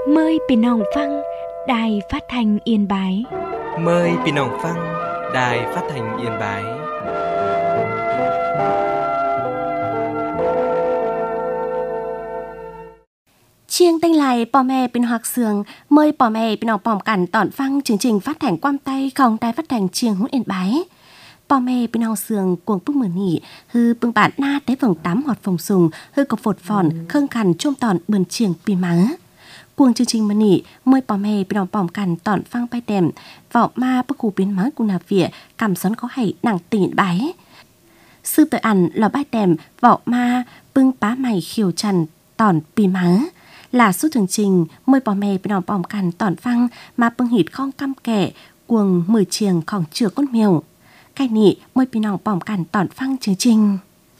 Mờiพี่น้องฟังđài phát thanh Yên Bái. Mời พี่น้องฟัง Đài Phát thanh Yên Bái. Chiêng tênh lại bò mẹ bên hoặc sườn mời bò mẹ bên học bòm cẩn tọn phăng chương trình phát thanh quam tay không đài phát thanh chiêng hút Yên Bái. Bò mẹ bên học sườn cuồng bưng mờ nỉ hư bưng bạn na tới vòng 8 hột phòng sùng hư cọc phột phòn khương khăn chôm tọn bươn chiêng pi má. Cuồng chương trình mờ nỉ mời bò mẹ bên học bòm cẩn tọn phăng bay đèm vọ ma bức khu biến má của nà vỉa cầm són có hay nặng tỉnh bái. Sư tự ảnh lò bay đèm vọ ma bưng bá mày khiều trần tọn pi má. Là số chương trình mời bò mẹ bên bòm cằn tọn phăng mà bưng hít không căm kẻ cuồng 10 chiềng còn chưa con mèo. Cái nị mời bên bòm cằn tọn phăng chương trình.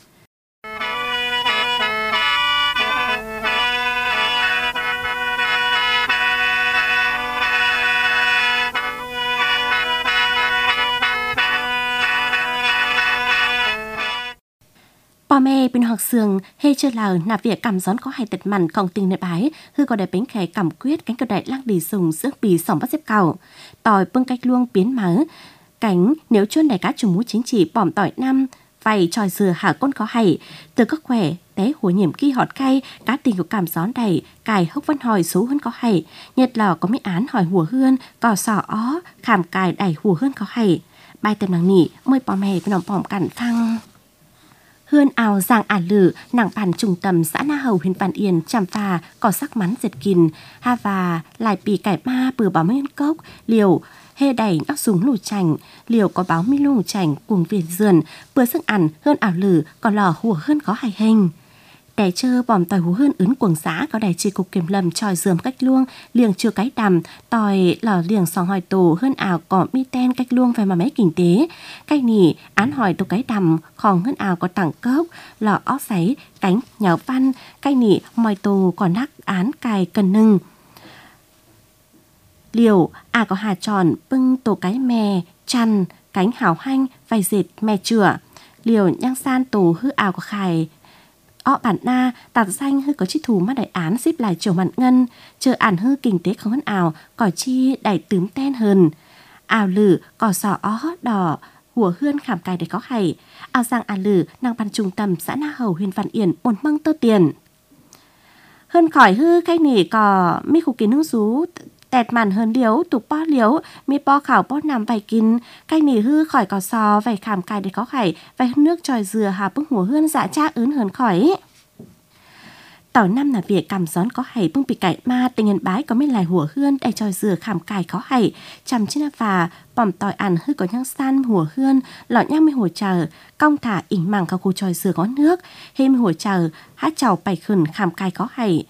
Bò mẹ bên học sườn hay chơi lào nạp việc cầm gión có hai tật mặn còn tình nơi bái hư có đại bánh khẻ cầm quyết cánh cơ đại lăng đi sùng sức bì sòng bắt xếp cầu tỏi bưng cách luông biến mớ cánh nếu chuôn đại cá chủ mũ chính trị bỏm tỏi năm vầy tròi dừa hạ con có hay từ các khỏe té hùa nhiễm khi họt cay cá tình của cầm gión đầy cài hốc văn hỏi số hơn có hay nhật lò có mấy án hỏi hùa hươn cò sò ó khảm cài đầy hùa hơn có hay bài tầm nàng nỉ mời bò mẹ bên bỏm cẩn phăng. Hươn ào giang ả lử nặng bàn trung tâm xã Na Hầu huyện Văn Yên chăm pha có sắc mắn dệt kìn ha và lại bì cải ma bừa báo mấy cốc liều hê đầy óc súng lù chành liều có báo mi lù chành cùng về dườn bừa sức ăn hươn ảo lử còn lò hùa hơn có hài hình đẻ chơ bòm tỏi hú hơn ứng cuồng xã có đẻ chi cục kiểm lâm tròi dườm cách luông liềng chưa cái đầm tỏi lò liềng sòng hỏi tù hơn ảo có mi ten cách luông về mà mấy kinh tế cái nỉ án hỏi tù cái đầm khòng hơn ảo có tặng cốc lò ó sáy cánh nhào văn cái nỉ mòi tù còn nắc án cài cần nưng liều có hà tròn bưng tổ cái mè chăn cánh hảo hanh vài dệt mè chửa liều nhang san tù hư ảo có khải bản na tạt danh hư có chi thủ mắt đại án xếp lại chiều mặn ngân chờ ản hư kinh tế không hơn ảo cỏ chi đẩy tướm ten hơn ảo lử cỏ sò ó đỏ hùa hươn khảm cài để có hay ảo giang ảo lử năng ban trung tâm xã Na Hầu huyện Văn Yên bồn măng tơ tiền hơn khỏi hư cái nỉ cỏ mi khu kiến hương rú tẹt màn hơn liếu tục po liếu mi po khảo po nằm vài kín cái nỉ hư khỏi cỏ sò vài khảm cài để có khải vài nước tròi dừa hà bưng hùa hươn dạ cha ớn hơn khỏi tỏi năm là việc cầm gión có hay bưng bị cải ma tình nhân bái có mấy lại hùa hươn đầy tròi dừa khảm cài có hay chăm trên và bỏm tỏi ăn hư có nhang san hùa hươn lọ nhang mi hùa chờ cong thả ỉnh màng cao khu tròi dừa có nước hay mi hùa chờ hát chào bày khẩn khảm cài có hay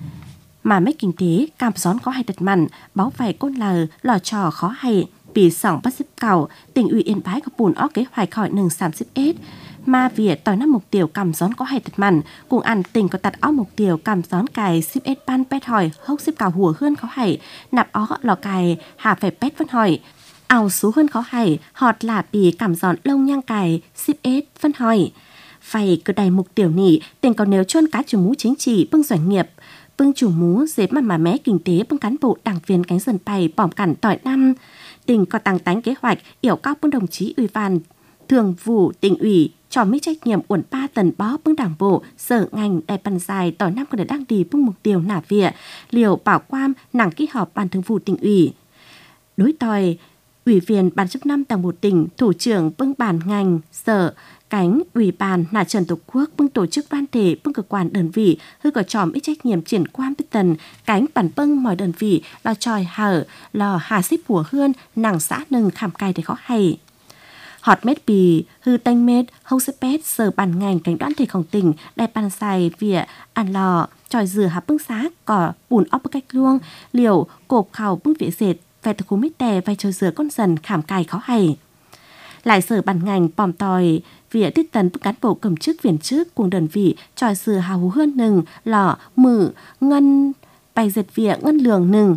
mà mấy kinh tế cam gión có hay đật mặn báo vài côn lờ lò trò khó hay bị sòng bắt xếp cầu tỉnh ủy Yên Bái có bùn ó kế hoạch khỏi nừng sàm xếp ết mà việc tỏi năm mục tiêu cam gión có hay đật mặn cùng ăn tỉnh có tạt ó mục tiêu cam gión cài xếp ết ban pet hỏi hốc xếp cầu hùa hơn có hay nạp ó lò cài hà phải pet vẫn hỏi ảo số hơn có hay họt là bị cam gión lông nhang cài xếp ết phân hỏi phải cứ đầy mục tiêu nỉ tỉnh có nếu chôn cá chủ mũ chính trị bưng doanh nghiệp bưng chủ mú dếp mà mé kinh tế bưng cán bộ đảng viên cánh dần bày bỏm cẩn tỏi năm tỉnh có tăng tánh kế hoạch yểu cao bưng đồng chí ủy ban thường vụ tỉnh ủy cho mấy trách nhiệm uẩn 3 tần bó bưng đảng bộ sở ngành đại bàn dài tỏi năm còn để đăng đi bưng mục tiêu nả vỉa liều bảo quam nặng ký họp ban thường vụ tỉnh ủy đối tỏi ủy viên ban chấp năm đảng bộ tỉnh thủ trưởng bưng bản ngành sở cánh ủy ban nả trần tổ quốc bưng tổ chức đoàn thể bưng cơ quan đơn vị hư có tròm ít trách nhiệm triển quan bích tần cánh bản bưng mọi đơn vị lò tròi hở lò hà xếp hùa hươn nàng xã nừng khảm cài để có hay họt mét bì hư tanh mét hông xếp pét sở bàn ngành cánh đoàn thểของtỉnh đại bàn xài vỉa ăn lò tròi dừa hạp bưng xá cỏ bùn óc cách luông liều cộp khảo bưng vỉa dệt vài thực cú mít tè vài tròi dừa con dần khảm cài khó hay lại sở bàn ngành bòm tòi vỉa tiết tần bức cán bộ cầm chức viên trước cùng đơn vị tròi dừa hào hú hơn nừng lọ mử ngân bày dệt vỉa ngân lường nừng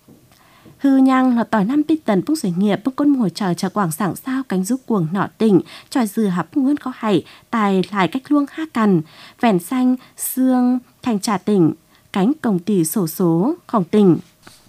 hư nhang là tỏi năm tiết tần bức doanh nghiệp bức con mùa chờ quảng sảng sao cánh giúp cuồng nọ tỉnh tròi dừa hạp nguyên có hay tài lại cách luông ha cằn vẻn xanh xương thành trà tỉnh cánh công ty sổ sốของtỉnh.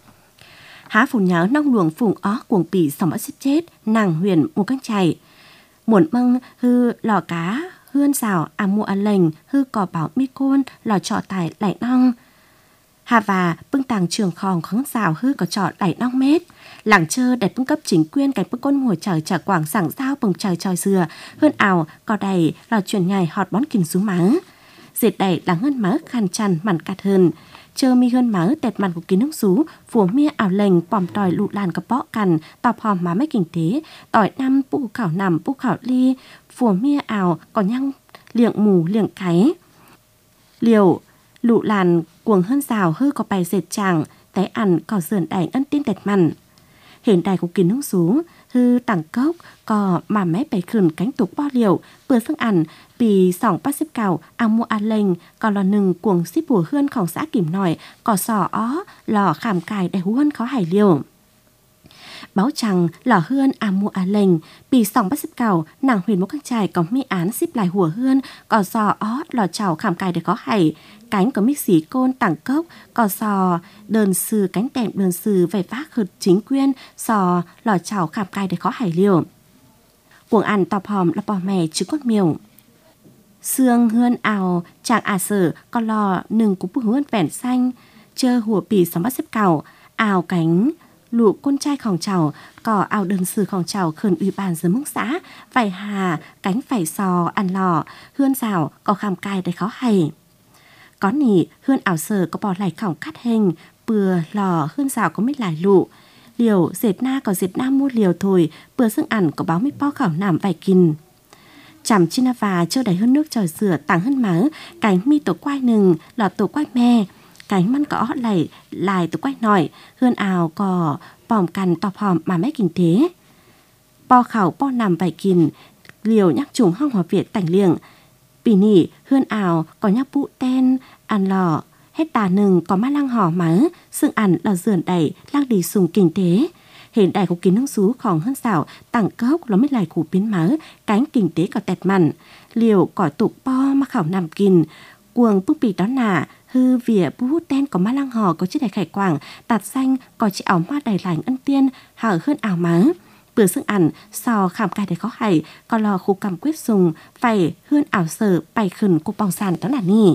Há phù nhớ nông luồng phùng ó cuồng bị sòng bát xếp chết nàng huyền mù căng chảy. Muốn mâng hư lò cá hươn xào mua lệnh hư cò bảo mi côn lò trọ tài lại nong. Hà và bưng tàng trường khòng kháng xào hư có trọ lại nong mét. Làng chơ đẹp bưng cấp chính quyền cảnh bưng côn mùa trời trả quảng sảng sao bồng trời tròi dừa hơn ảo cò đầy lò chuyển nhảy họt bón kìm xuống máng. Dệt đầy là hơn má khăn chăn mặn cạt hơn. Chơ mi hơn má tẹt mặt của kín nước xú phùa mía ảo lệnh bòm tòi lụ làn có bó cằn tọp hòm má mấy kinh tế tỏi năm bụ khảo nằm bụ khảo ly phùa mía ảo có nhăng liệng mù liệng cái. Liều lụ làn cuồng hơn rào hư có bài dệt chàng té ăn có sườn đẩy ân tiên tẹt mặn. Hiện đại của kín nước xú hư tảng cốc có mà mé bày khẩn cánh tục bao liều bữa sức ăn vì sòng bát xếp cào mua lệnh còn lò nừng cuồng xếp bùa hươnของxã Kìm Nòi có sò ó lò khảm cài để huân khó hải liều. Báo chẳng lò hươn mua lệnh vì sòng bát xếp cào nàng huyền một căng trài có mi án xếp lại hùa hươn có sò ó lò chảo khảm cài để khó hải cánh có mít xí côn tảng cốc có sò đơn sư cánh tẹm đơn sư về phát khử chính quyền sò lò chảo khảm cài để khó hải liều. Cuồng ăn tọp hòm là bò mè chứ cốt miều. Sương hươn ảo chàng sở có lò nừng của bức hươn vẹn xanh chơ hùa bì sóng bắt xếp cào ảo cánh lụ con trai khòng chảo có ảo đơn sư khòng chảo khẩn ủy ban dưới mức xã phải hà cánh phải sò ăn lò hươn rào có khảm cài để khó hay. Có nỉ hươn ảo sở có bò lại khổng cắt hình bừa lò hươn rào có mít lại lụ liều dệt na có dệt na mua liều thôi bừa xương ăn có báo mít bao khảo nằm vài kinh. Chằm china và chơi đầy hơn nước tròi sửa tàng hơn má cánh mi tổ quai nừng lọt tổ quai me cánh măn có lầy lại tổ quai nổi hươn ảo có bòm cằn tọp hòm mà mấy kinh thế po khảo po nằm vài kinh liều nhắc trùng hong hòa Việt tảnh liệng bì nỉ hươn ảo có nhắc bụ ten ăn lò hết tà nừng có má lăng hò má xương ăn lò dườn đẩy lăng đi sùng kinh tế. Hiện đại của kín nước xú khòng hơn xảo tặng cốc nó mới lại của biến má cánh kinh tế có tẹt mặn liều cỏi tục po mà khảo nằm kinh cuồng bức bì đó nà hư vỉa bú ten có má lăng hò có chiếc đại khải quảng tạt xanh có chiếc áo hoa đầy lành ân tiên hở hơn ảo má bữa xương ăn sò khảm cài để khó hay có lò khu cầm quyết dùng phải hơn ảo sở bày khẩn của bỏng sàn đó là nỉ.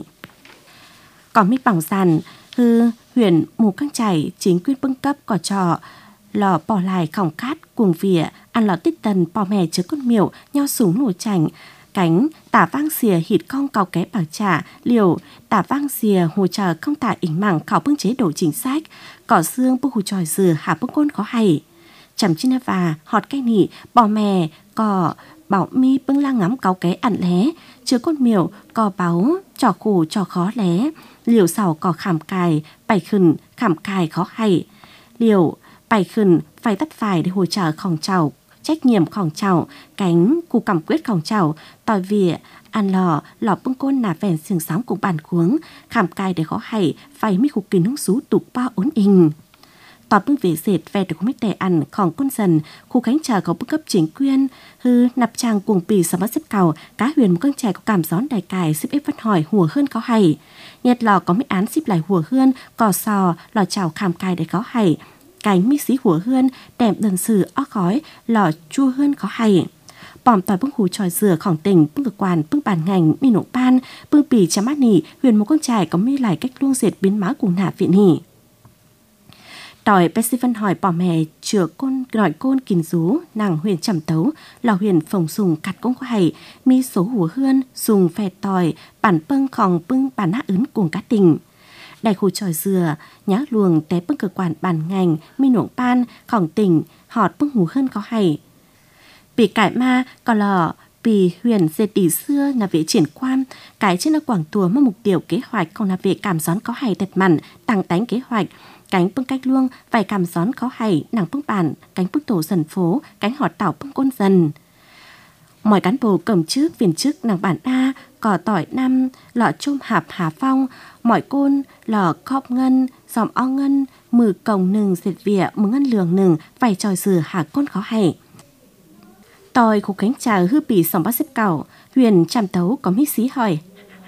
Có mít bỏng sàn hư huyện mù căng chảy chính quyền bưng cấp có trò lò bỏ lại khổng cát cuồng vỉa ăn lò tích tần bò mè chứa con miểu nho súng nổ chảnh cánh tả vang xìa hịt con cào ké bảng trả liều tả vang xìa hồ chờ không tả ỉnh mảng khảo bưng chế độ chính sách cỏ xương bưng hù tròi dừa hạ bưng côn khó hay chằm china và họt cây nỉ bò mè cỏ bảo mi bưng la ngắm cáo ké ẩn lé chứa con miểu cò báo trò khổ trò khó lé liều sào cỏ khảm cài bày khẩn khảm cài khó hay liều bày khẩn phải tắt phải để hỗ trợ khòng chảo trách nhiệm khòng chảo cánh cụ cầm quyết khòng chảo tòi vỉa ăn lò bưng côn nà vẹn sừng sóng cùng bàn cuống khảm cài để khó hay phải mi cục kín hứng xú tục ba ốn inh tọt bưng về dệt về được mít để ăn khòng con dần khu khánh trà có bưng cấp chính quyền hư nạp trang cuồng pì sắm bắt xếp cầu cá huyền một cân trẻ có cảm gión đại cài xếp ép văn hỏi hùa hơn có hay nhật lò có mấy án xếp lại hùa hơn cò sò lò chảo khảm cài để có hay cánh mi xí hùa hươn đẹp đơn sử ó khói lò chua hươn có hay bòm tỏi bưng hù tròi dừa khỏng tỉnh bưng cực quan bưng bàn ngành mi nổ ban bưng pì chám mát nỉ huyền một con trai có mi lại cách luông dệt biến máu cùng nạ viện nỉ tỏi bé si phân hỏi bỏ mè chữa côn gọi côn kín rú nàng huyền trầm tấu lò huyền phồng sùng cắt công có hay mi số hùa hươn sùng phè tỏi bản bưng khòng bưng bản nát ướn cùng cá tình đại khu tròi dừa nhá luồng té bưng cơ quan bàn ngành mi nổ ban khỏng tỉnh họt bưng hù hơn có hay bị cải ma có lò vì huyền dệt tỷ xưa là về triển quan cái trên là quảng tùa mà mục tiêu kế hoạch còn là về cảm gión có hay tẹt mặn tăng tánh kế hoạch cánh bưng cách luông vài cảm gión có hay nàng bưng bản cánh bưng tổ dần phố cánh họt tảo bưng côn dần mọi cán bộ cầm trước viên chức nàng bản a cỏ tỏi năm lọ trôm hạp hà phong mọi côn lò cọp ngân dòm o ngân mừ cồng nừng dệt vỉa mừng ngân lường nừng vài tròi dừa hà côn khó hay tỏi khu cánh trà hư bì sòng bát xếp cẩu huyền chạm tấu có mít xí hỏi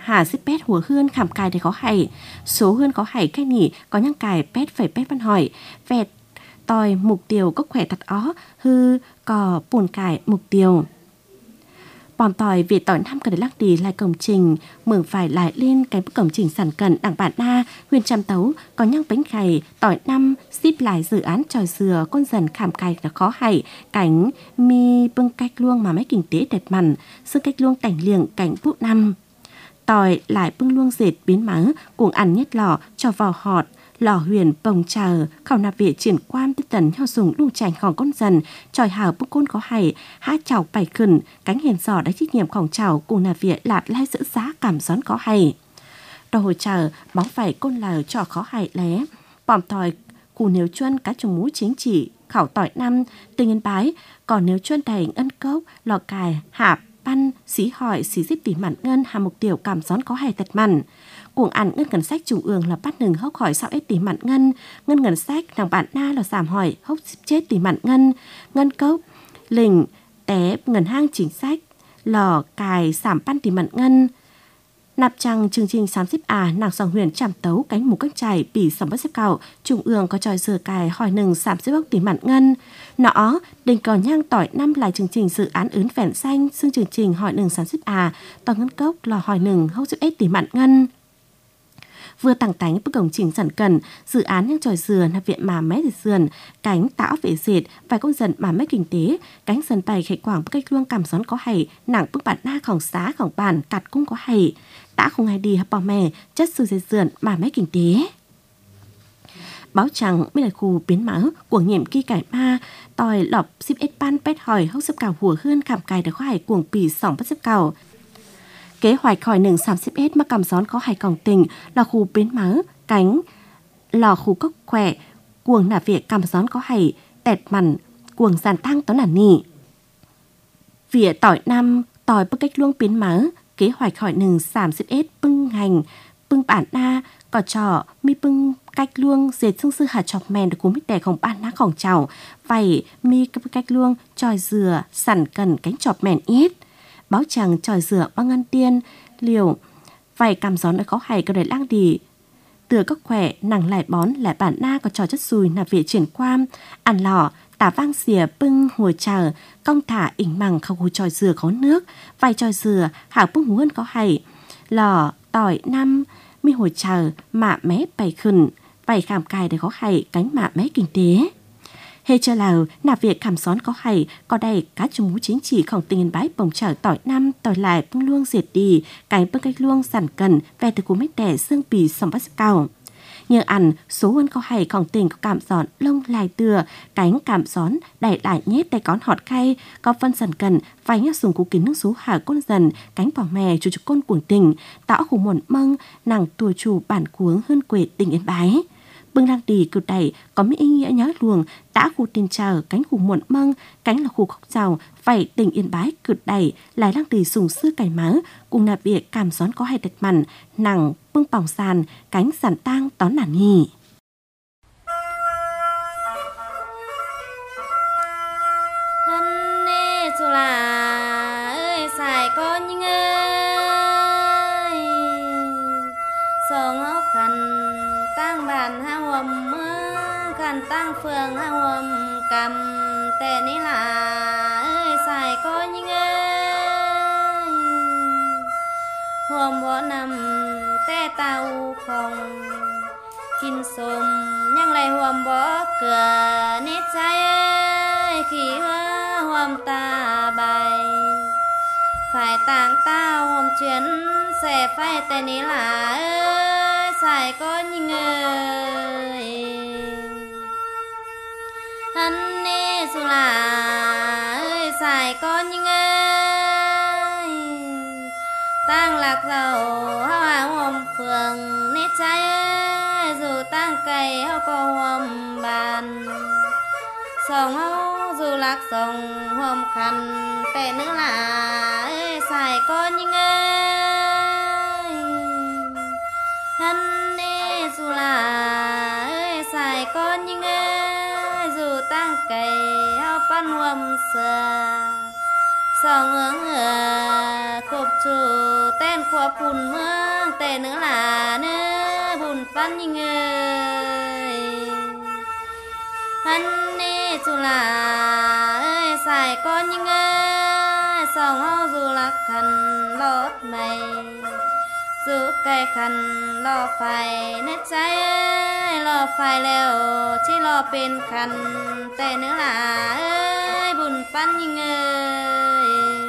hà xích pét hùa hươn khảm cài để có hay số hươn có hay cách nhỉ có nhăng cài pét phải pét văn hỏi vẹt tòi mục tiêu có khỏe thật ó hư cò bùn cài mục tiêu bòm tòi vì tỏi năm cần để lắc đi lại công trình mường phải lại lên cái công trình sản cần đảng bản na huyện Tràm Tấu có nhang bánh khày tỏi năm ship lại dự án tròi dừa con dần khảm cài là khó hay cảnh mi bưng cách luông mà mấy kinh tế đẹp mặn sư cách luông cảnh liềng cảnh bút năm tỏi lại bưng luông dệt biến mắng cuồng ăn nhất lò cho vào họt lò huyền bồng chờ khảo nạp viện triển quan tích tần theo dùng luông chànhของcon dần tròi hào bức côn có hay hát chào bảy khẩn cánh hiền giò đã trách nhiệmของchào cùng nạp viện lạt lai giữ giá cảm gión có hay đầu hồi chờ bóng phải côn lờ cho khó hay lé bòm tòi cù nếu chuân cá trùng mũ chính trị khảo tỏi năm tình yên bái còn nếu chuân đầy ân cốc lò cài hạp pan xí hỏi xí giúp tỉ mặn ngân hà mục tiêu cảm gión có hay tật mặn cuồng ăn ngân ngân sách trung ương là bắt nừng hốc hỏi sao ết tỉ mặn ngân ngân sách nàng bạn na là giảm hỏi hốc chết tỉ mặn ngân cốc lình té ngân hang chính sách lò cài giảm pan tỉ mặn ngân nạp trăng chương trình 30 nàng sòng huyền Tràm Tấu cánh mù các trải bỉ sầm bất xếp cạo trung ương có tròi dừa cài hỏi nừng 30 bốc tỉ mặn ngân nọ đình còn nhang tỏi năm lại chương trình dự án ướn phèn xanh xương chương trình hỏi nừng 30 tòa ngân cốc lò hỏi nừng hốc giúp ết tỉ mặn ngân vừa tăng tánh bức công trình sản cần dự án những tròi dừa nạp viện mà mé sườn cánh tảo vệ dệt vài công dân mà mé kinh tế cánh sân bày khệ quảng bức cách luông cảm gión có hay nặng bức bản na khổng xá khổng bản cặt cũng có hay đã không ai đi hấp bò mè chất sư dệt sườn mà mé kinh tế báo chẳng mới là khu biến máu của nhiệm kỳ cải ma tòi lọp ship ết pan pét hỏi hốc xếp cào hùa hươn khảm cài được có hay cuồng pì sòng bất xếp cào kế hoạch khỏi nừng 30 mà cảm gión có hay còng tình là khu bến máu cánh lò khu cốc khỏe cuồng nạp việc cảm gión có hay tẹt mặn cuồng giàn tăng đó là nỉ vỉa tỏi năm tỏi bức cách luông biến máu kế hoạch khỏi nừng 30 bưng hành bưng bản na có trò mi bưng cách luông dệt xương sư hạt chọc mèn được cú mít đẻของbản naของchảo vậy mi cách luông tròi dừa sẵn cần cánh chọc mèn ít báo chẳng tròi dừa băng ngân tiên liều vậy cảm gión đã có hay có để lang đi từ các khỏe nàng lại bón lại bản na có trò chất xùi nạp viện triển quan ăn lò tả vang xìa bưng hồi chờ cong thả ỉnh mằng khâu hù tròi dừa có nước vài tròi dừa hảo bưng huân có hay lò tỏi năm mi hồi chờ mạ mé bày khẩn vài khảm cài để có hay cánh mạ mé kinh tế hê chờ lào nạp việc cảm gión có hay có đây cá trùng mũ chính trịของtình bái bồng trở tỏi năm tỏi lại bưng luông diệt đi cánh bưng cách luông sản cần về từ cú mít đẻ xương bì sòng bắt cao nhờ ăn số hơn có hayของtình có cảm gión lông lại từa cánh cảm gión đẩy lại nhét tay cón họt khay có phân sản cần vài nhát dùng cú kín nước số hà con dần cánh bỏ mè chủ con cuồng tình tạo khủ muộn măng nàng tùa chủ bản cuống hơn quê tình yên bái bưng đang đi cực đẩy có mấy ý nghĩa nhớ luồng đã khu tiền chờ cánh khu muộn măng cánh là khu khóc giàu vậy tình yên bái cực đẩy lại đang đi sùng sư cải máu cùng nạp việc cảm gión có hay tật mặn nặng bưng bỏng sàn cánh sàn tang tón nản nhì xài con nhưng ơi song ốc khăn tăng bàn ha hòm khăn tăng phường ha hòm cầm tè ní là ơi xài con nhưng ơi hòm bỏ nằm tè tàu không kinh sôm nhưng lại hòm bỏ cửa nít trái ơi khi hòm ta bài phải tàng tao hôm chuyến sẽ phải tên ý là ơi xài có những người anh nê dù là ơi xài có những người tang lạc dầu hao hàng hôm phường nét trái ơi dù tang cây hao có hôm bàn sòng hao dù lạc sòng hôm khăn tè nữa là xài con những ơi hắn nê dù là ơi xài con những ơi dù tăng cày hao pan huầm sờ song hướng khúc chu tên khoa phun mương tên nữa là nữa bùn pan như người hắn nê chú là ơi xài con như người sòng hao dù là khăn lót mày dù cây khăn lo phải nét trái ơi lo phải leo chỉ lo bên khăn tên nữa là ơi bùn pan như người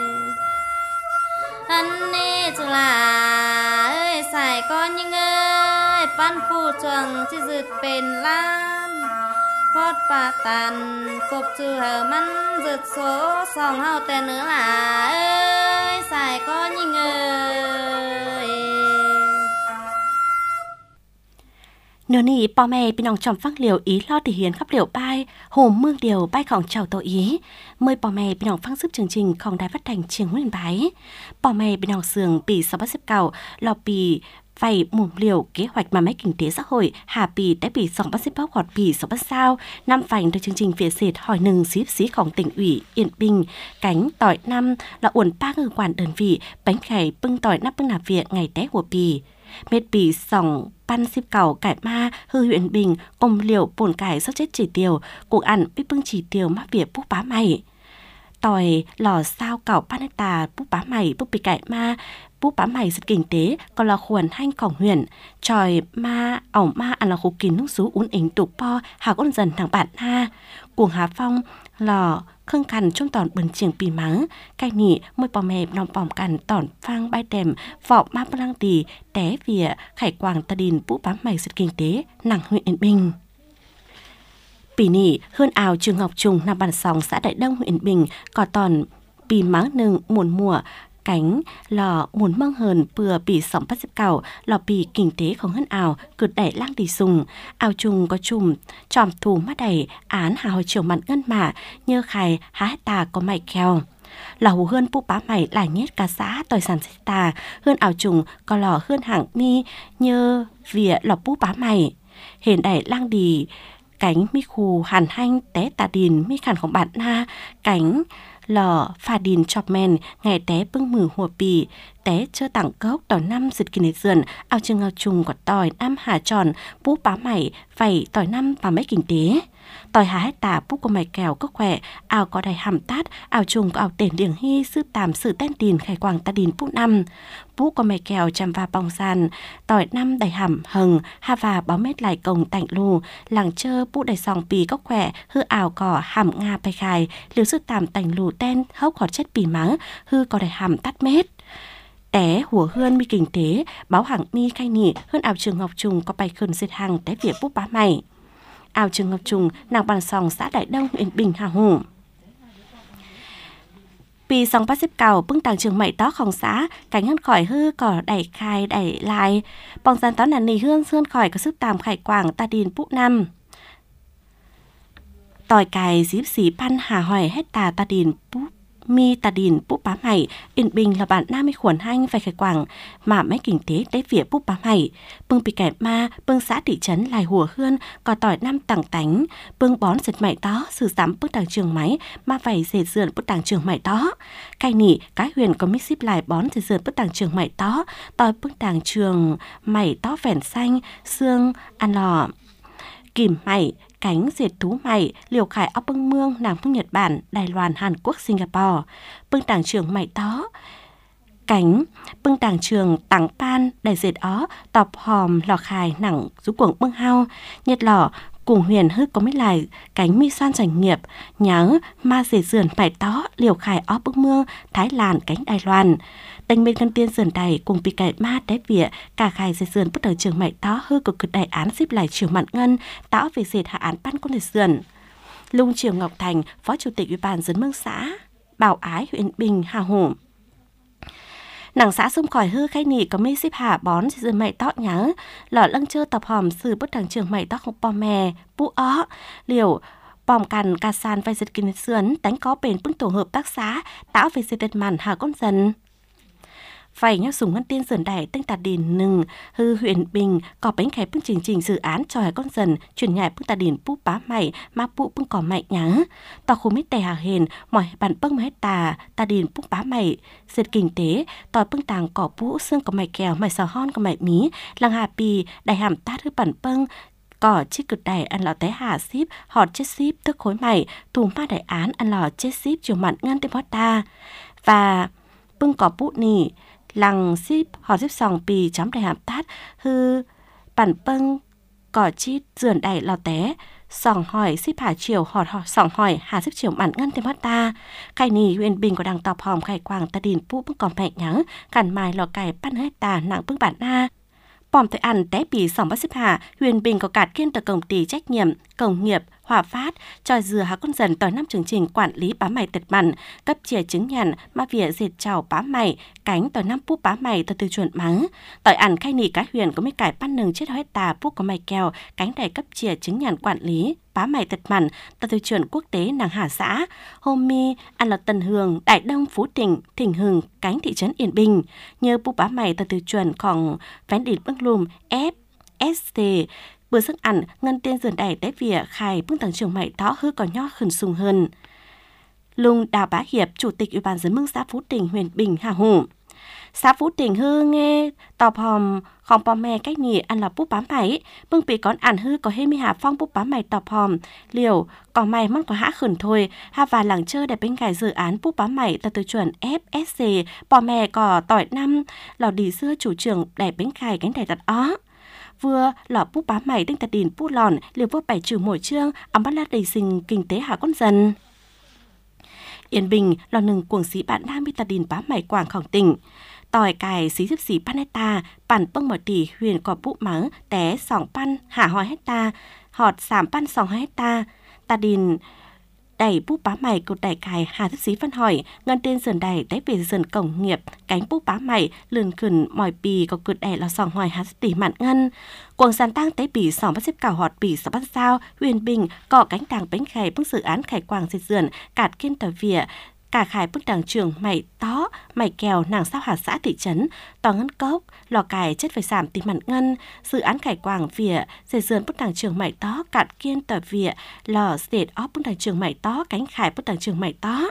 anh nê chú là ơi xài con như ơi pan phu chuồng chỉ dứt bên lan phót pa tàn cục chư hờ mắn dứt số sòng hao tên nữa là ơi xài con như ơi Nửa nỉ bò mẹ bị nòng tròm phăng liều ý lo thể hiện khắp liều bay hồ mương điều bayของchào tổ ý mời bò mẹ bị nòng phăng sức chương trìnhของđài phát thanh Chiêng Nguyên Bái bò mẹ bị nòng sườn bị 6 bát xếp cầu lò bị phải mồm liều kế hoạch mà máy kinh tế xã hội hà bì đã bị 2 bát xếp báo hoạt bì 6 bát sao năm phành được chương trình phía sệt hỏi nừng xíของtỉnh ủy Yên Bình cánh tỏi năm là uẩn ba ngư quản đơn vị bánh khải bưng tỏi nắp bưng nạp viện ngày té của bì mệt bì sòng pan xếp cầu cải ma hư huyện Bình cùng liều bồn cải sắp chết chỉ tiêu cuộc ăn biết bưng chỉ tiêu mắc việc bút bá mày tỏi lò sao cảo pan tà bút bá mày bút bị cải ma bút bá mày rất kinh tế còn là khuẩn hanh cổng huyện tròi ma ổng ma ăn là khu kín nước sú uốn ảnh tục po hà con dần thằng bạn ha cuồng hà phong lò khương cằn trong tòn bần chiềng pì mắng cay nị môi bò mè nòng bòm cằn tòn phang bay đèm vọ ma băng tì té vỉa khải quàng ta đình bút bá mày rất kinh tế nặng huyện Yên Bình pì nị hơn ào trường học trùng nằm bàn sòng xã Đại Đông huyện Bình có tòn pì mắng nừng muôn mùa cánh lò muốn mong hơn bừa bị sóng bắt xếp cầu lò bị kinh tế không hơn ảo cực đẩy lang đi sùng ảo trùng có chùm tròm thù mắt đẩy án hà hồi chiều mặn ngân mạ nhơ khai há tà có mày keo lò hù hơn pu bá mày lại nhét cả xã tỏi sản tà hơn ảo trùng có lò hơn hàng mi nhơ vỉa lò pu bá mày hiện đẩy lang đi cánh mi khù hàn hanh té tà đình mi khànของbạn na cánh lò pha đình chọc men ngày té bưng mử hùa bì té chơ tặng cốc tỏi năm giật kinh dườn ao trường ao trùng của tỏi năm hà tròn bú bá mày phải tỏi năm và mấy kinh tế tỏi hà tả bú của mày kèo có khỏe ao có đầy hàm tát ao trùng có ao tiền liềng hy sư tàm sự tên đình khai quảng ta đình bú năm bú của mày kèo chăm va bong sàn tỏi năm đầy hàm hừng ha và báo mét lại cổng tạnh lù làng chơ bú đầy sòng bì có khỏe hư ảo cỏ hàm nga bay khai liều sư tàm tành lù ten hốc khỏi chất bì mắng hư có đầy hàm tát mét té hùa hươn mi kinh tế báo hàng mi khai nị hơn ảo trường ngọc trùng có bài khẩn diệt hàng té việc bút bá mày ảo trường ngọc trùng nàng bàn sòng xã Đại Đông huyện Bình Hà Hủ Pì sòng bát xếp cầu bưng tàng trường mậy tóของxã cánh hơn khỏi hư cỏ đẩy khai đẩy lại bong gian tó nàn nì hương sơn khỏi có sức tàm khải quảng ta đình bút năm tỏi cài díp xí pan hà hỏi hết tà ta đình bút mi ta đình bút bá mày Yên Bình là bạn nam mi khuẩn hanh phải khải quảng mà mấy kinh tế đế vỉa bút bá mày bưng bị kẻ ma bưng xã thị trấn lại hùa hươn có tỏi năm tặng tánh bưng bón giật mày đó sử sắm bức tàng trường máy mà phải dệt dườn bức tàng trường mày đó cay nỉ cái huyền có mix ship lại bón dệt dườn bức tàng trường mày đó tỏi bức tàng trường mày đó phèn xanh xương ăn lò kìm mày cánh dệt thú mày liều khải ốc bưng mương nàng thương Nhật Bản Đài Loan Hàn Quốc Singapore bưng tàng trường mày đó cánh bưng tàng trường tặng pan đầy dệt ó tọp hòm lò khải nặng rú cuồng bưng hao nhật lò cùng huyền hư có mấy lại cánh mi xoan doanh nghiệp nhớ ma dệt sườn mày đó liều khải ó bưng mương Thái Lan cánh Đài Loan Tình bên cân tiên sườn đầy cùng bị cải ma đế vỉa cả khai dệt sườn bất đời trường mày đó hư của cực đại án xếp lại chiều mặn ngân tạo về dệt hạ án pan con dệt sườn Lung Triều Ngọc Thành phó chủ tịch ủy ban dân mương xã Bảo Ái huyện Bình Hà Hủ nàng xã xung khỏi hư khai nỉ có mấy xếp hạ bón dệt sườn mày đó nhớ lọ lăng chơ tập hòm sử bất đằng trường mày đó không bò mè bú ó liều bòm cằn cà san vai dệt kinh sườn đánh có bền bưng tổ hợp tác xã tạo về dệt mặn hà con dần phải nhớ dùng ngân tiên dần đẩy tinh tà điền nừng hư huyện Bình có bánh khải bưng trình dự án cho hai con dần chuyển nhảy bưng tà điền bú bá mày mà bú bưng cỏ mày nhá tao không biết đầy hà hền mọi bản bưng mấy tà điền bú bá mày diệt kinh tế tỏi bưng tàng cỏ bú xương có mày kèo mày sò hon có mày mí lăng hà pì đại hàm tát hư bản bưng cỏ chiếc cực đẩy ăn lò té hà ship họt chết ship thức khối mày thùng ma đại án ăn lò chết ship chiều mặn ngăn tên hót ta và bưng cỏ bú nỉ lăng ship họt ship sòng pì chấm đại hàm tát hư bản bưng cỏ chít dườn đẩy lò té sòng hỏi ship hà chiều họt sòng hỏi hà ship chiều mặn ngăn tên hót ta khai nỉ huyện Bình có đằng tọp hòm khai quàng ta điền bú bưng cỏ mẹ nhắng cản mài lò cày pan hết ta nặng bưng bản na bòm tới ăn té bì sòng bắt xếp hạ huyện Bình có cạt kiên tờ công ty trách nhiệm công nghiệp Hòa Phát tròi dừa hà con dần tỏi năm chương trình quản lý bá mày tật mặn cấp chìa chứng nhận mà vỉa dệt trào bá mày cánh tỏi năm púp bá mày tờ tiêu chuẩn mắng tỏi ăn khai nỉ cá huyền có mấy cải pan nừng chết hết tà púp có mày kèo cánh đầy cấp chìa chứng nhận quản lý bá mày tật mặn tờ tiêu chuẩn quốc tế nàng hà xã hôm mi ăn là Tân Hường Đại Đông Phú Tỉnh Thịnh Hưng cánh thị trấn Yên Bình nhờ púp bá mày tờ tiêu chuẩnของvén đỉnh bưng lùm FSC bữa sức ăn ngân tiên dần đẩy té vỉa khai bưng tăng trưởng mày đó hư có nho khẩn sung hơn Lung Đào Bá Hiệp chủ tịch ủy ban dân mương xã Phú Tỉnh huyện Bình Hà Hủ xã Phú Tỉnh hư nghe tọp hòm không bò mè cách nhỉ ăn là búp bám mày bưng bị con ăn hư có hê mi hà phong búp bám mày tọp hòm liều có mày mong có hã khẩn thôi ha và làng chơi để bên cạnh dự án búp bám mày là tiêu chuẩn FSC bò mè có tỏi năm lò đi xưa chủ trường để bên cạnh cánh đài đặt ó vừa lọ búp bám mày tinh tật đìn bút lòn liều vô bảy trừ mỗi chương ấm bắt lát đầy sinh kinh tế hạ con dần Yên Bình lò nừng cuồng sĩ bạn nam bị tật đìn bám mày quảng khổng tỉnh tỏi cài xí xếp xí paneta bản bông mở tỷ huyền có bụ mắng té sòng pan hạ hỏi hecta họt sảm pan sòng hecta ta đìn đẩy búp bá mày cột đẩy cài hà thức xí phân hỏi ngân tên dần đẩy đáy về dần cổng nghiệp cánh búp bá mày lườn khẩn mỏi bì có cột đẩy là sòng hỏi hà tỉ mạn ngân cuồng sàn tăng tế bì sòng bắt xếp cào họt bì sòng bắt sao huyền Bình cọ cánh tàng bánh khải bức dự án khải quàng diệt dườn cạt kiên tờ vỉa cả khải bức đảng trường mày tó mày kèo nàng sao hà xã thị trấn tòa ngân cốc lò cài chất phải giảm tỷ mặn ngân dự án khải quảng vỉa dệt dườn bức đảng trường mày tó cạn kiên tờ vỉa lò dệt óp bức đảng trường mày tó cánh khải bức đảng trường mày tó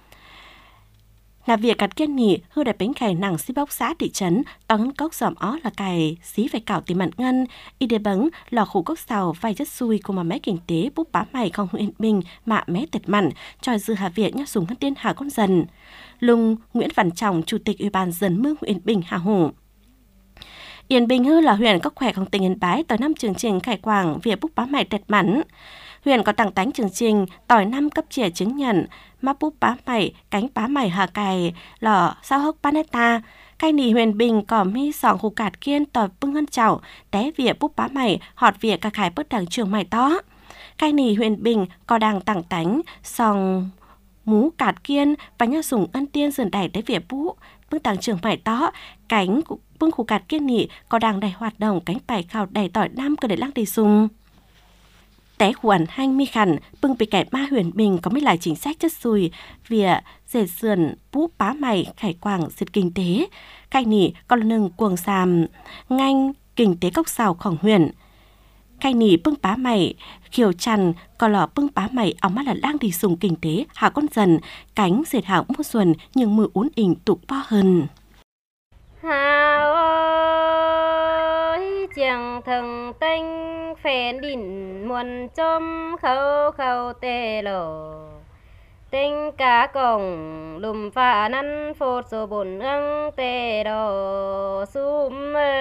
là việc cắt kiên nhị hư đại bánh khải nàng xí bóc xã thị trấn tòa ngân cốc dòm ó là cài xí phải cào tỷ mặn ngân y đề bấng lò khủ cốc xào vay chất xui của mà mé kinh tế búp bá mày không huyện Bình mạ mé tệt mặn tròi dư hà viện nhắc dùng ngân tiên hà con dần Lung Nguyễn Văn Trọng chủ tịch ủy ban dân mương huyện Bình Hà Hủ Yên Bình hư là huyện có khỏeของtỉnh Yên Bái tới năm chương trình khải quảng việc búp bá mày tệt mặn huyện có tặng tánh chương trình tỏi năm cấp chìa chứng nhận mà búp bá mày cánh bá mày hà cài lò sao hốc paneta cai nì huyện Bình có mi sòng khu cạt kiên tỏi bưng ngân chảo té vỉa búp bá mày họt vỉa cả khải bức đảng trường mày tó cai nì huyện Bình có đằng tặng tánh sòng mú cạt kiên và nhớ dùng ân tiên dần đẩy tới vỉa bú bưng đảng trường mày tó cánh bưng khu cạt kiên nì có đằng đầy hoạt động cánh bài khảo đầy tỏi năm cơ để lăng đi sung té khuẩn hanh mi khẩn bưng bị kẻ ma huyền Bình có mấy lại chính sách chất xùi vỉa dệt sườn búp bá mày khải quảng diệt kinh tế cai nỉ còn nừng cuồng sàm nganh kinh tế cốc xào khổng huyền cai nỉ bưng bá mày khiều chằn còn lò bưng bá mày ống mắt là lang đi sùng kinh tế hạ con dần cánh dệt hảo mua xuân nhưng mưa uốn ỉnh tục bo hơn Hào ơi chẳng thần tênh phèn đỉnh muôn chôm khâu khâu tê lộ tinh cá cổng lùm phá năn phốt số bồn ưng tê đồ xúm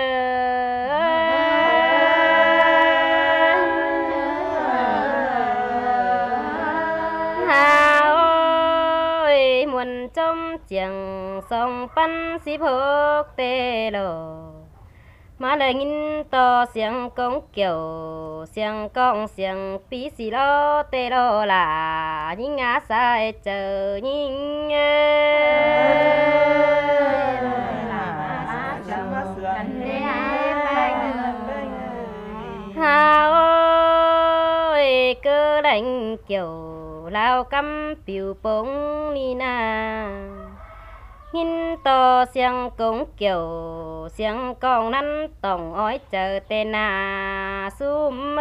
Hào ơi muôn chôm chẳng sông pan xíp hốc tê lộ mà lời nghìn to xiang công kiểu xiang công xiang pí xì lo tê lo là những ngã sai chờ những Hào ơi cơ đánh kiểu lao căm piu bóng ni na nghìn to xiang cũng kiểu xiang con nắn tổng ói chờ tên à sum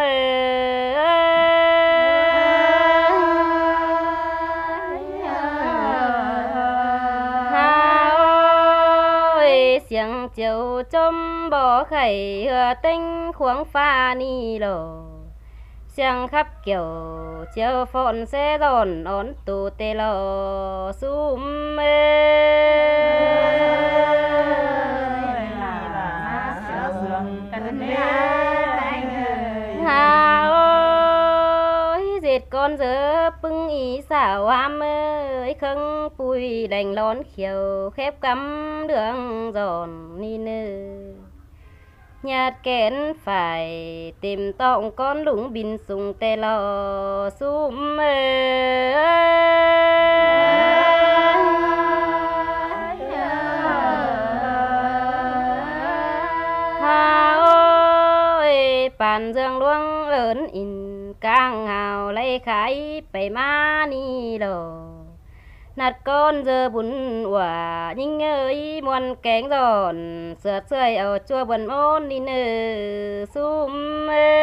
xiang chiều chôm bỏ khẩy tinh khoáng pha ni lồ xiang khắp kiểu chiều phồn sẽ đòn ón tù tê lò sum hà ơi dệt con dơ bưng ý xảo ham ơi khâng bùi đành lón khiều khép cắm đường giòn ni nơ nhạt kén phải tìm tọng con lũng bình sùng tê lò sum hà ơi bàn dương luông lớn in càng hào lấy khái bày má ni lò nạt con giờ bún quả nhưng ơi muôn cánh giòn sượt sơi ở chua bần ôn đi nơ sum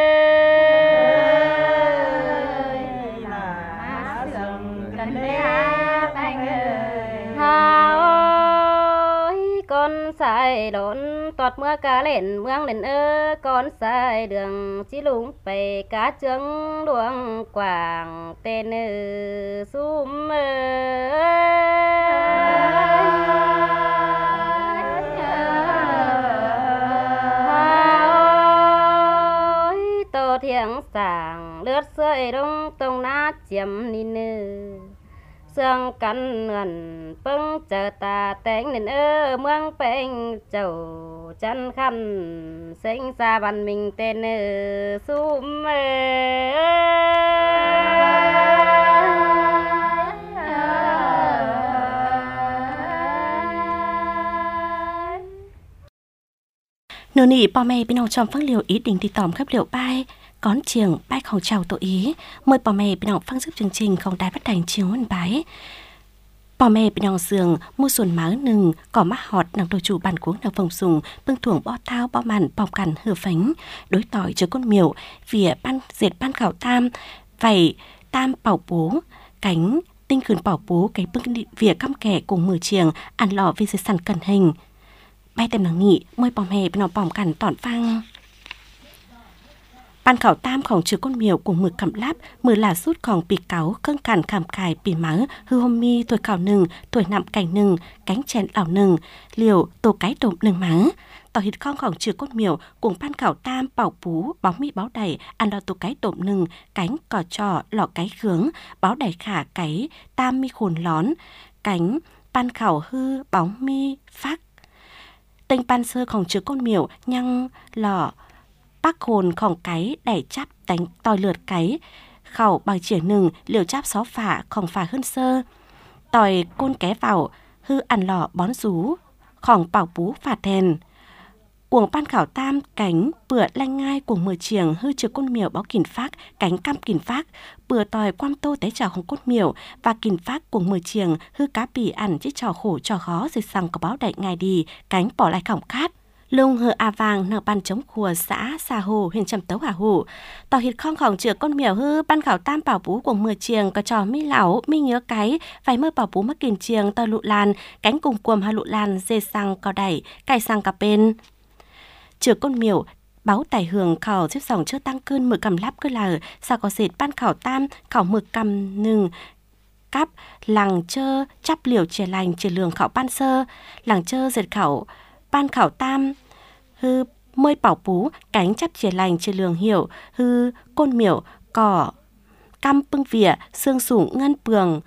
hà ơi con xài đốn toạt mưa cá lên mương lên con xài đường chỉ lúng bày cá trứng luông quảng tên sum tô thiêng sàng lướt sơi đông tông nát chiếm ni nơ xương cắn ngần bưng chờ ta tén lên mương bèn chầu chân khăn sinh ra bàn mình tên sum nửa nỉ bò mẹ bên ông trong phăng liều ý định thì tòm khắp liệu bay cón chiềng bay khẩu chào tổ ý mời bò mẹ bên ông phăng giúp chương trình không đài bắt thành chiều hơn bái bò mẹ bên ông giường mua xuồn máu nừng cỏ mắt họt nằm đồ chủ bàn cuống nằm phòng sùng bưng thuồng bó thao bó màn bọc cằn hửa phánh đối tỏi cho con miểu vỉa ban dệt ban khảo tam vảy tam bảo bố cánh tinh khườn bảo bố cái bưng vỉa căm kẻ cùng mười chiềng ăn lò vì dệt sẵn cần hình bay tem nắng nhị môi bòm hè bên nó bòm cằn tỏn phăng ban khảo tamของchứa con miều cùng mực cẩm láp mưa là sútของปีcáo cơn cằn khảm càiปีmắng hư hôm mi tuổi khảo nừng tuổi nằm cảnh nừng cánh chén ảo nừng liều tổ cái đổm nừng mắng tỏ hít conของchứa con miều cùng ban khảo tam bảo bú bóng mi báo đầy ăn lo tổ cái đổm nừng cánh cỏ trò lọ cái khướng báo đầy khả cái tam mi khồn lón cánh ban khảo hư bóng mi phát tên ban sơของchứa con miểu nhăng lọ bác hồnของcái đẩy chắp đánh tòi lượt cái khẩu bằng chỉa nừng liều chắp xó phảของphả hơn sơ tòi côn ké vào hư ăn lọ bón rúของbảo bú phả thèn cuồng ban khảo tam cánh bữa lanh ngai cuồng mười chiềng hư chứa con miểu báo kìn phát cánh cam kìn phát bữa tòi quam tô té tràoของcốt miểu và kìn phát cuồng mười chiềng hư cá bì ăn chứ trò khổ trò khó dịch sang có báo đại ngày đi cánh bỏ lại khổng khát lung hờ a vàng nợ ban chống khùa xã Sa Hồ huyện Trầm Tấu Hà Hủ tỏ hít không khổng chữa con miểu hư ban khảo tam bảo bú cuồng mười chiềng có trò mi lão mi nhớ cái vài mơ bảo bú mắc kìn chiềng tòi lụ lan cánh cùng cuồng hà lụ lan dê sang có đẩy cài sang cả bên chữa con miểu báo tài hưởng khảo xếp dòng chưa tăng cơn mực cầm lắp cơ là sao có dệt ban khảo tam khảo mực cầm nừng cắp làng chơ chắp liều chè lành chè lường khảo ban sơ làng chơ dệt khảo ban khảo tam hư mơi bảo bú cánh chắp chè lành chè lường hiểu hư côn miểu cỏ căm bưng vỉa xương sủng ngân bường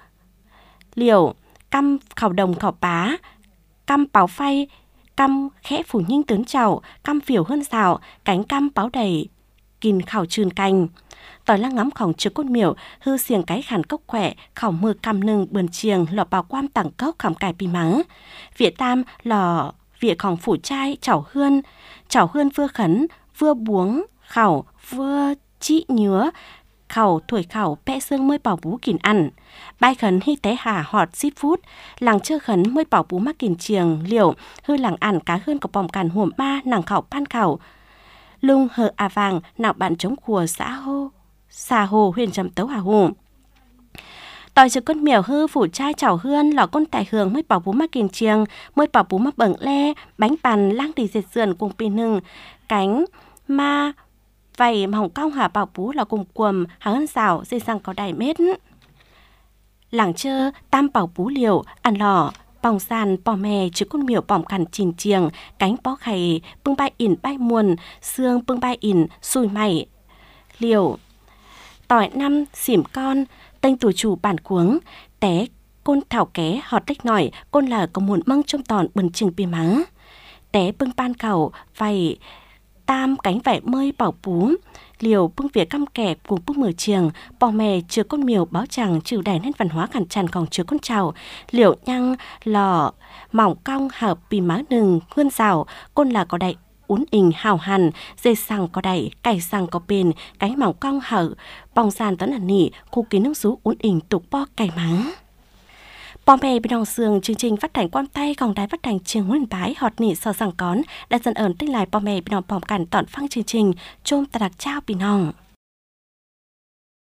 liều căm khảo đồng khảo bá căm báo phay căm khẽ phủ nhinh tướng chào căm phiểu hơn xào cánh căm báo đầy kìn khảo trườn cành tỏi lăng ngắm khổng chứa cốt miểu hư xiềng cái khản cốc khỏe khảo mưa căm nừng bườn chiềng lọ bào quam tặng cốc khảm cài pì mắng vỉa tam lò vỉa khổng phủ trai chảo hươn vừa khấn vừa buống khảo vừa chị nhứa khẩu tuổi khẩu pẽ xương mới bảo bú kìn ăn bài khẩn hy té hà họt xít phút làng chưa khẩn mới bảo bú mắc kìn chiềng liệu hư làng ăn cá hơn của bòm càn huồm ba nàng khẩu pan khẩu lung hờ à vàng nào bạn chống khùa xã hồ huyền trầm tấu hà hồ tỏi cho con mèo hư phủ trai chảo hươn lò con tài hường mới bảo bú mắc kìn chiềng mới bảo bú mắc bẩn le bánh bàn lang đi dệt sườn cùng pin hưng cánh ma vậy mà hồng cong hà bảo bú là cùng quầm hà hân xào dây sang có đài mét làng chơ tam bảo bú liều ăn lò bòng sàn bò mè chứ con miểu bỏng cằn chìn chiềng cánh bó khầy bưng bay ỉn bay muôn xương bưng bay ỉn xùi mày liều tỏi năm xỉm con tên tù chủ bản cuống té côn thảo ké họt đếch nổi côn là có muôn măng trong tòn bừng chừng bì má té bưng ban cầu vầy tam cánh vải mơi bảo bú liều bưng vía căm kẹp cùng bưng mở chiềng bò mè chứa con miều báo chẳng trừ đài nét văn hóa khẳng tràn còn chứa con trào liều nhăng lò mỏng cong hợp bì má nừng khươn rào côn là có đại uốn ình hào hàn dây sang có đẩy cày sang có bền cái mỏng cong hở bong sàn tấn ẩn nỉ khu kín nước rú uốn ình tục bo cày má bom bè bên đồng sườn chương trình phát thanh quan tay còn đài phát thanh trường nguyên bái họt nỉ so rằng cón đã dần ẩn tinh lại bom bè bên đồng bom cản tọn phăng chương trình chôm ta đặc trao bình hồng